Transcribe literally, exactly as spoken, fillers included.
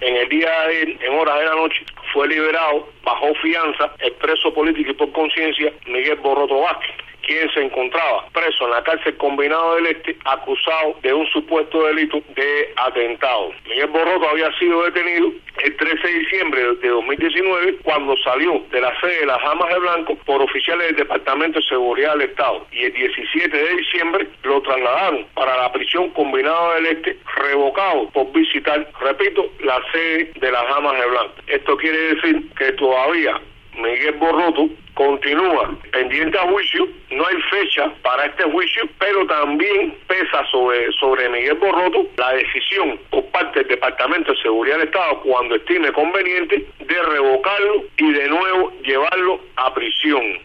En el día de ayer, en horas de la noche, fue liberado bajo fianza el preso político y por conciencia Miguel Borroto Vázquez, quien se encontraba preso en la cárcel Combinado del Este, acusado de un supuesto delito de atentado. Miguel Borroto había sido detenido el trece de diciembre de dos mil diecinueve, cuando salió de la sede de las Damas de Blanco por oficiales del Departamento de Seguridad del Estado, y el diecisiete de diciembre lo trasladaron para la prisión Combinado del Este, revocado por visitar, repito, la sede de las Damas de Blanco. Esto quiere decir que todavía Miguel Borroto continúa pendiente a juicio. No hay fecha para este juicio, pero también pesa sobre, sobre Miguel Borroto la decisión por parte del Departamento de Seguridad del Estado, cuando estime conveniente, de revocarlo y de nuevo llevarlo a prisión.